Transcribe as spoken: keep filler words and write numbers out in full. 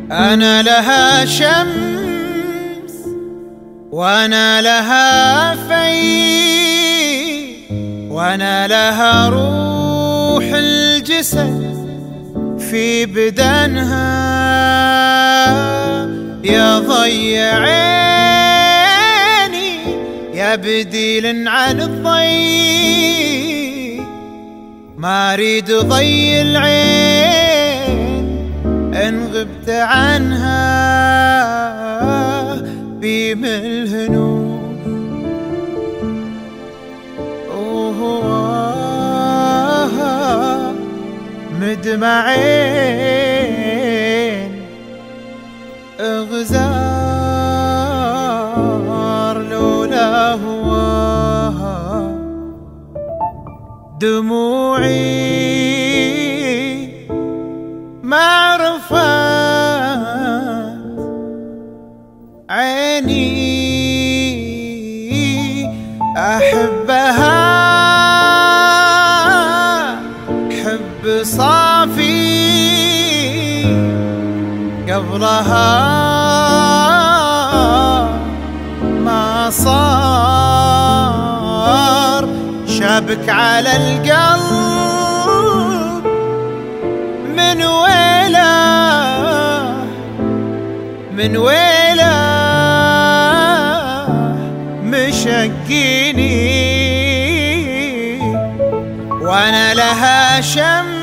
أنا لها شمس وأنا لها في، وأنا لها روح الجسد في بدنها. يا ضي عيني يا بديل عن الضي، ما أريد ضي العين إن غبت عنها بيم الهنود. مدمعين اغزار لولا هواها، دموعي ما عرفت عيني أحبها حب صافي قبلها ما صار شابك على القلب من ويله من ويله مشقيني. وأنا لها شمس